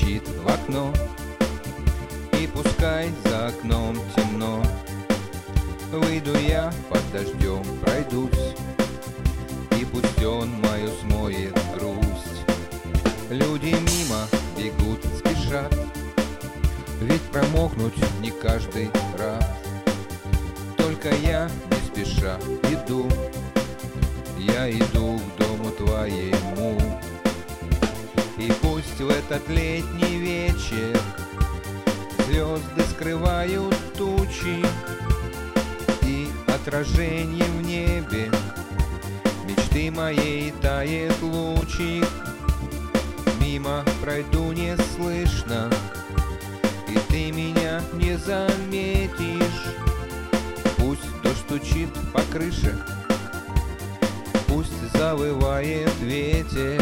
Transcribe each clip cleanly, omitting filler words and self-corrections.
стучит в окно, и пускай за окном темно, выйду я под дождем, пройдусь, и пусть он мою смоет грусть. Люди мимо бегут, спешат, ведь промокнуть не каждый рад. Только я не спеша иду, я иду к дому твоему. И пусть в этот летний вечер звезды скрывают тучи, и отражением в небе мечты моей тает лучик. Мимо пройду неслышно, и ты меня не заметишь. Пусть дождь стучит по крыше, пусть завывает ветер.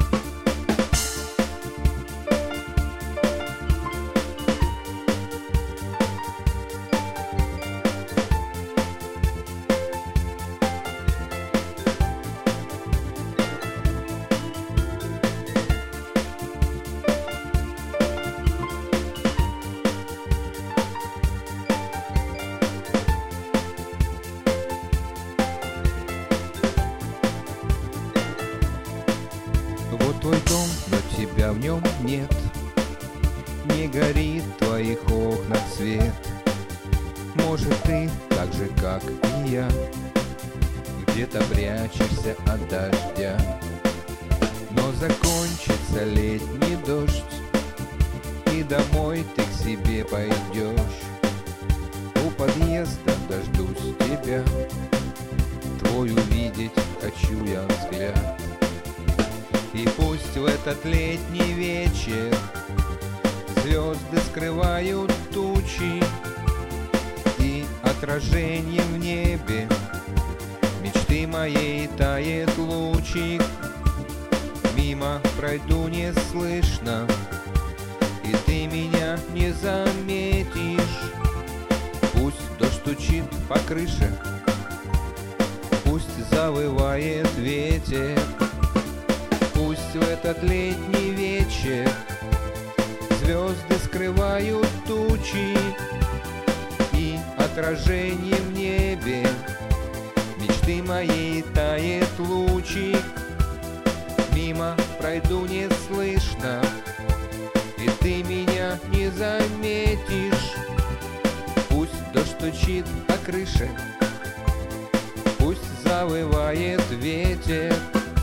Вот твой дом, но тебя в нем нет, не горит в твоих окнах свет. Может, ты так же, как и я, где-то прячешься от дождя. Но закончится летний дождь, и домой ты к себе пойдешь. У подъезда дождусь тебя, твой увидеть хочу я взгляд. И пусть в этот летний вечер звезды скрывают тучи, и отражением в небе мечты моей тает лучик. Мимо пройду неслышно, и ты меня не заметишь. Пусть дождь стучит по крыше, пусть завывает ветер. Пусть в этот летний вечер звезды скрывают тучи, и отражением в небе мечты моей тает лучик. Мимо пройду неслышно, и ты меня не заметишь. Пусть дождь стучит по крыше, пусть завывает ветер.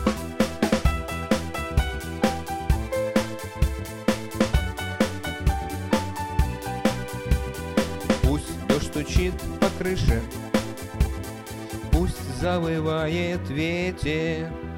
Стучит по крыше, пусть завывает ветер.